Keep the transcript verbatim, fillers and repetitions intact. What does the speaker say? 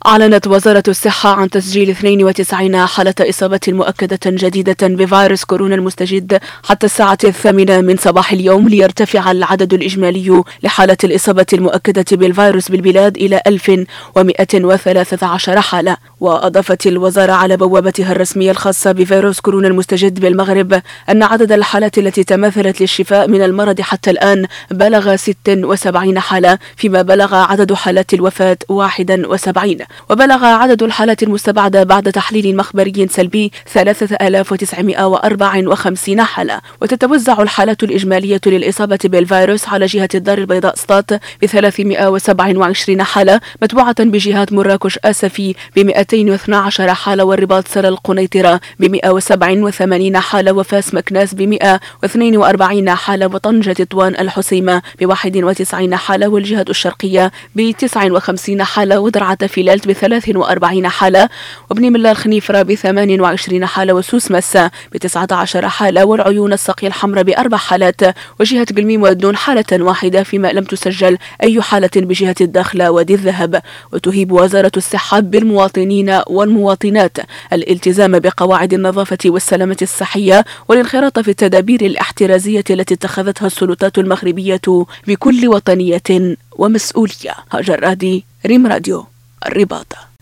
أعلنت وزارة الصحة عن تسجيل اثنين وتسعين حالة إصابة مؤكدة جديدة بفيروس كورونا المستجد حتى الساعة الثامنة من صباح اليوم، ليرتفع العدد الإجمالي لحالة الإصابة المؤكدة بالفيروس بالبلاد إلى ألف ومئة وثلاثة عشر حالة. وأضافت الوزارة على بوابتها الرسمية الخاصة بفيروس كورونا المستجد بالمغرب أن عدد الحالات التي تماثلت للشفاء من المرض حتى الآن بلغ ستة وسبعين حالة، فيما بلغ عدد حالات الوفاة واحد وسبعين. وبلغ عدد الحالات المستبعدة بعد تحليل مخبري سلبي ثلاثة آلاف وتسعمئة وأربعة وخمسين حالة. وتتوزع الحالات الإجمالية للإصابة بالفيروس على جهة الدار البيضاء سطات ب ثلاثمئة وسبعة وعشرين حالة، متبوعة بجهات مراكش آسفي ب مئتين واثني عشر حالة، والرباط سر القنيطرة ب مئة وسبعة وثمانين حالة، وفاس مكناس ب مئة واثنين وأربعين حالة، وطنجة تطوان الحسيمة ب واحد وتسعين حالة، والجهة الشرقية ب تسعة وخمسين حالة، ودرعة فيلالت بثلاث وأربعين حالة، وبني ملال خنيفرة بثمان وعشرين حالة، وسوس مسا بتسعة عشر حالة، والعيون الساقية الحمراء بأربع حالات، وجهة قلميم والدون حالة واحدة، فيما لم تسجل أي حالة بجهة الداخلة وادي الذهب. وتهيب وزارة الصحة بالمواطنين والمواطنات الالتزام بقواعد النظافة والسلامة الصحية، والانخراط في التدابير الاحترازية التي اتخذتها السلطات المغربية بكل وطنية ومسؤولية. هاجر رادي، ريم راديو، الرباط.